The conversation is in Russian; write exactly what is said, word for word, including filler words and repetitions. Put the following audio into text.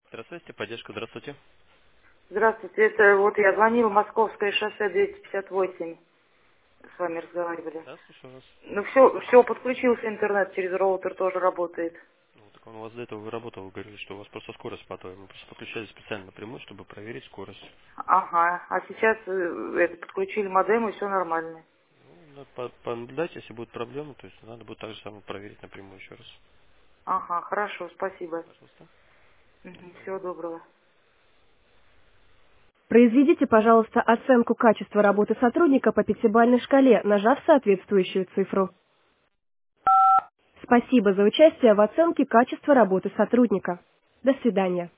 Здравствуйте, поддержка, здравствуйте. Здравствуйте, это вот я звонила, Московское шоссе двести пятьдесят восемь, с вами разговаривали. Да, слушаю вас. Ну все, все, подключился интернет, через роутер тоже работает. Ну, так он у вас до этого вы работал, вы говорили, что у вас просто скорость падала. Мы просто подключали специально напрямую, чтобы проверить скорость. Ага, а сейчас э, это, подключили модем и все нормально. Ну, надо по- понаблюдать, если будут проблемы, то есть надо будет так же самое проверить напрямую еще раз. Ага, хорошо, спасибо. Пожалуйста. До Мгм, свидания. всего доброго. Произведите, пожалуйста, оценку качества работы сотрудника по пятибалльной шкале, нажав соответствующую цифру. Спасибо за участие в оценке качества работы сотрудника. До свидания.